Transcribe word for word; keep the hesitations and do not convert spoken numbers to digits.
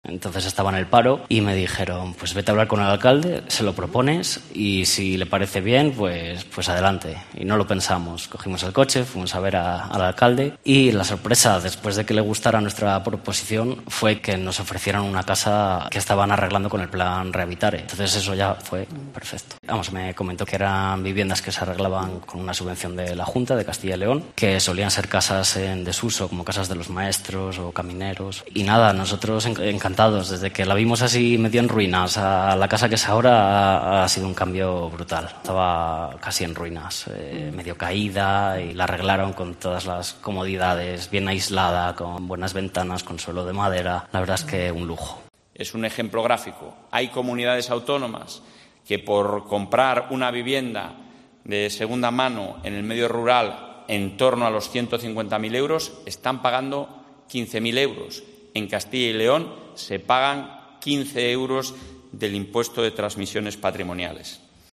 Entonces estaba en el paro y me dijeron, pues vete a hablar con el alcalde, se lo propones y si le parece bien, pues, pues adelante. Y no lo pensamos. Cogimos el coche, fuimos a ver a, al alcalde y la sorpresa, después de que le gustara nuestra proposición, fue que nos ofrecieran una casa que estaban arreglando con el plan Rehabilitare. Entonces eso ya fue perfecto. Vamos, me comentó que eran viviendas que se arreglaban con una subvención de la Junta de Castilla y León, que solían ser casas en desuso, como casas de los maestros o camineros. Y nada, nosotros encantados. Desde que la vimos así medio en ruinas a la casa que es ahora, ha, ha sido un cambio brutal. Estaba casi en ruinas, eh, medio caída, y la arreglaron con todas las comodidades, bien aislada, con buenas ventanas, con suelo de madera. La verdad es que un lujo. Es un ejemplo gráfico. Hay comunidades autónomas que por comprar una vivienda de segunda mano en el medio rural en torno a los ciento cincuenta mil euros están pagando quince mil euros. En Castilla y León se pagan quince euros del impuesto de transmisiones patrimoniales.